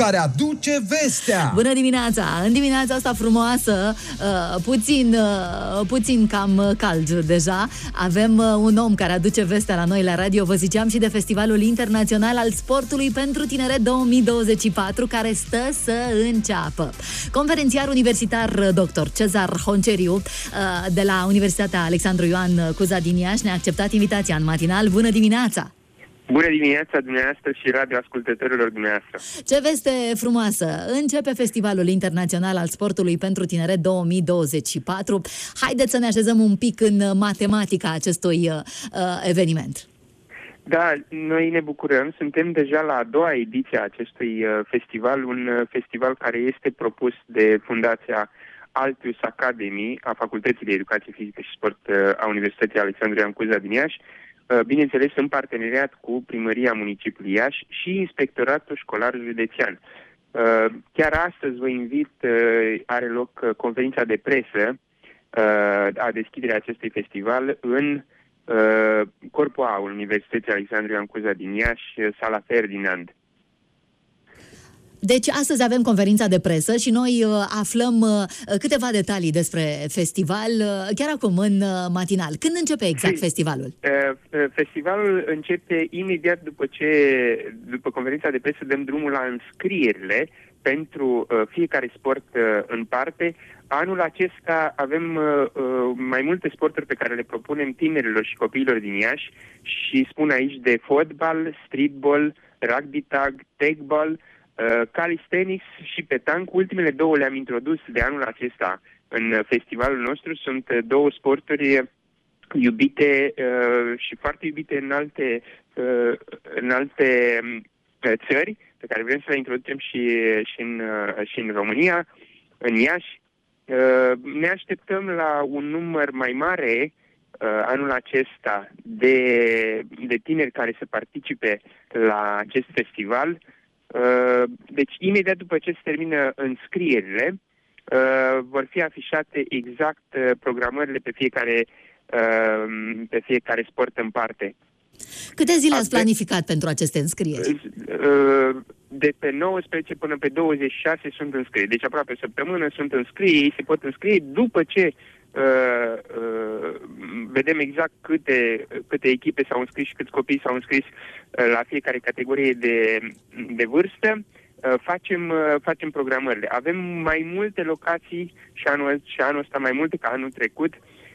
care aduce vestea. Bună dimineața! În dimineața asta frumoasă, puțin cam cald deja, avem un om care aduce vestea la noi la radio. Vă ziceam și de Festivalul Internațional al Sportului pentru Tineret 2024, care stă să înceapă. Conferențiar universitar dr. Cezar Honceriu de la Universitatea Alexandru Ioan Cuza din Iași ne-a acceptat invitația în matinal. Bună dimineața! Bună dimineața dumneavoastră și radioascultătorilor dumneavoastră! Ce veste frumoasă! Începe Festivalul Internațional al Sportului pentru Tineret 2024. Haideți să ne așezăm un pic în matematica acestui eveniment. Da, noi ne bucurăm. Suntem deja la a doua ediție a acestui festival, un festival care este propus de Fundația Altius Academy a Facultății de Educație Fizică și Sport a Universității Alexandru Ioan Cuza din Iași, bineînțeles în parteneriat cu Primăria Municipiului Iași și Inspectoratul Școlar Județean. Chiar astăzi vă invit, are loc conferința de presă a deschiderea acestui festival în Corpul A al Universității Alexandru Ioan Cuza din Iași, Sala Ferdinand. Deci astăzi avem conferința de presă și noi aflăm câteva detalii despre festival chiar acum în matinal. Când începe exact festivalul? Festivalul începe imediat după conferința de presă, dăm drumul la înscrierile pentru fiecare sport în parte. Anul acesta avem mai multe sporturi pe care le propunem tinerilor și copiilor din Iași și spun aici de fotbal, streetball, rugby tag, tagball, calisthenics și petanque. Ultimele două le-am introdus de anul acesta în festivalul nostru. Sunt două sporturi iubite și foarte iubite în alte țări, pe care vrem să le introducem și în România, în Iași. Ne așteptăm la un număr mai mare anul acesta de tineri care să participe la acest festival. Deci, imediat după ce se termină înscrierile, vor fi afișate exact programările pe fiecare sport în parte. Câte zile ați planificat pentru aceste înscrieri? De pe 19 până pe 26 sunt înscrieri. Deci aproape o săptămână sunt înscrieri. Ei se pot înscrie după ce vedem exact câte echipe s-au înscris și câți copii s-au înscris la fiecare categorie de vârstă. Facem programările. Avem mai multe locații și anul ăsta mai multe ca anul trecut,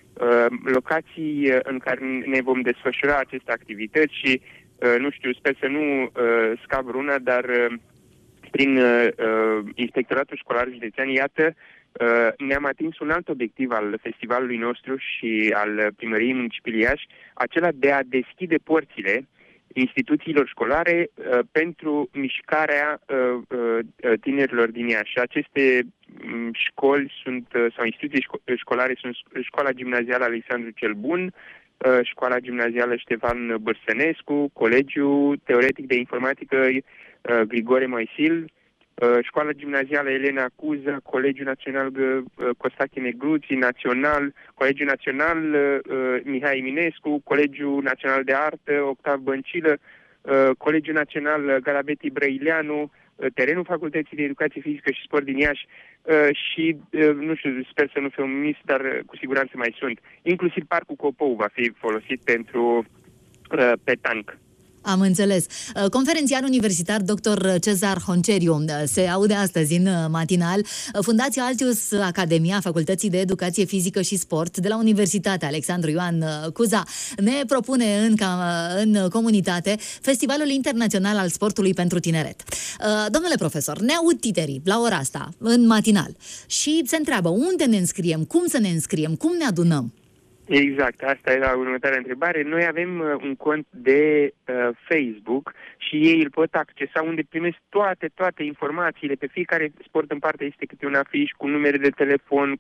locații în care ne vom desfășura aceste activități și nu știu, sper să nu scap vreuna, dar prin Inspectoratul Școlar Județean, iată, ne-am atins un alt obiectiv al festivalului nostru și al Primăriei Municipiului Iași, acela de a deschide porțile instituțiilor școlare pentru mișcarea tinerilor din Iași. Aceste școli sau instituții școlare sunt Școala Gimnazială Alexandru cel Bun, Școala Gimnazială Ștefan Bărsănescu, Colegiul Teoretic de Informatică Grigore Moisil, Școala Gimnazială Elena Cuza, Colegiul Național Costache Negruții, Colegiul Național Mihai Eminescu, Colegiul Național de Artă Octav Băncilă, Colegiul Național Garabeti Brăileanu, terenul Facultății de Educație Fizică și Sport din Iași și, nu știu, sper să nu fiu omis, dar cu siguranță mai sunt. Inclusiv Parcul Copou va fi folosit pentru petanque. Am înțeles. Conferențiar universitar dr. Cezar Honceriu se aude astăzi în matinal. Fundația Altius Academia Facultății de Educație Fizică și Sport de la Universitatea Alexandru Ioan Cuza ne propune în comunitate Festivalul Internațional al Sportului pentru Tineret. Domnule profesor, ne aud tinerii la ora asta, în matinal, și se întreabă unde ne înscriem, cum să ne înscriem, cum ne adunăm? Exact, asta era următoarea întrebare. Noi avem un cont de Facebook și ei îl pot accesa, unde primesc toate informațiile. Pe fiecare sport în parte este câte un afiș cu numere de telefon,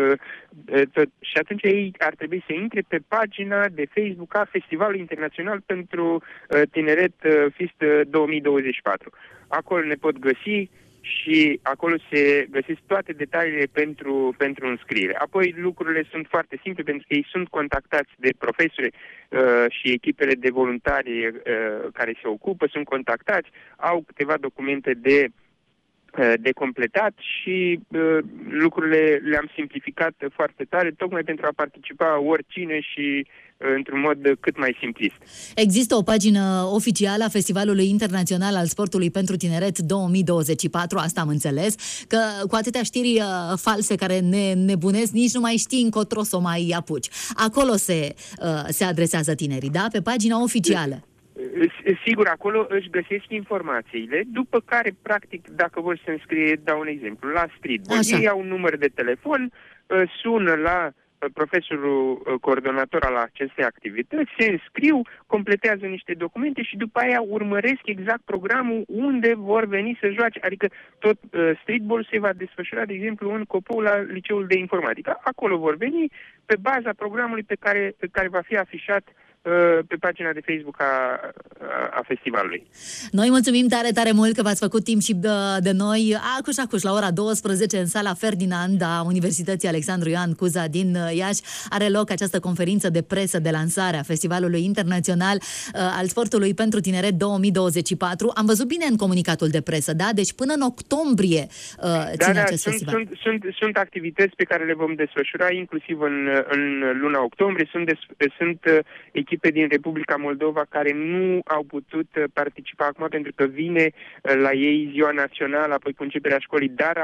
și atunci ei ar trebui să intre pe pagina de Facebook a Festivalului Internațional pentru Tineret FIST 2024. Acolo ne pot găsi și acolo se găsesc toate detaliile pentru înscriere. Apoi lucrurile sunt foarte simple, pentru că ei sunt contactați de profesori și echipele de voluntari care se ocupă, sunt contactați, au câteva documente de de completat și lucrurile le-am simplificat foarte tare, tocmai pentru a participa oricine și într-un mod cât mai simplist. Există o pagină oficială a Festivalului Internațional al Sportului pentru Tineret 2024, asta am înțeles, că cu atâtea știri false care ne nebunesc, nici nu mai știi încotro să o mai apuci. Acolo se adresează tinerii, da? Pe pagina oficială. Sigur, acolo își găsesc informațiile, după care, practic, dacă vor să înscrie, dau un exemplu, la streetball, ei au un număr de telefon, sună la profesorul coordonator al acestei activități, se înscriu, completează niște documente și după aia urmăresc exact programul unde vor veni să joace. Adică tot streetball se va desfășura, de exemplu, în Copou la Liceul de Informatică. Acolo vor veni pe baza programului pe care va fi afișat pe pagina de Facebook a festivalului. Noi mulțumim tare, tare mult că v-ați făcut timp și de noi. Acuș, la ora 12, în sala Ferdinand a Universității Alexandru Ioan Cuza din Iași, are loc această conferință de presă de lansare a Festivalului Internațional al Sportului pentru Tineret 2024. Am văzut bine în comunicatul de presă, da? Deci până în octombrie ține acest festival. Sunt activități pe care le vom desfășura, inclusiv în luna octombrie. Sunt echipe din Republica Moldova care nu au putut participa acum pentru că vine la ei ziua națională, apoi cu începerea școlii, dar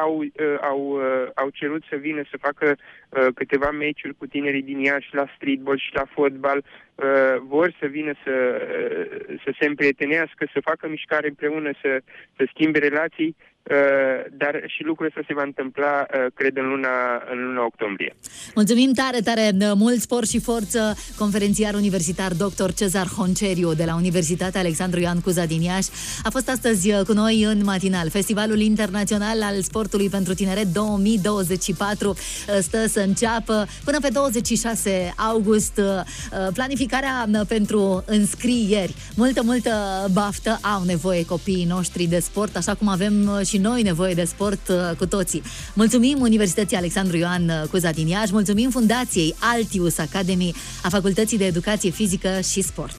au cerut să vină să facă câteva meciuri cu tinerii din Iași la streetball și la fotbal. Vor să vină să se împrietenească, să facă mișcare împreună, să schimbe relații, dar și lucrul ăsta se va întâmpla, cred, în luna octombrie. Mulțumim tare, tare mult, spor și forță, conferențiar universitar dr. Cezar Honceriu de la Universitatea Alexandru Ioan Cuza din Iași. A fost astăzi cu noi în matinal. Festivalul Internațional al Sportului pentru Tineret 2024 stă să înceapă până pe 26 august. Planificarea pentru înscrieri. Multă baftă, au nevoie copiii noștri de sport, așa cum avem și noi nevoie de sport cu toții. Mulțumim Universității Alexandru Ioan Cuza din Iași, mulțumim Fundației Altius Academy a Facultății de Educație Fizică și Sport.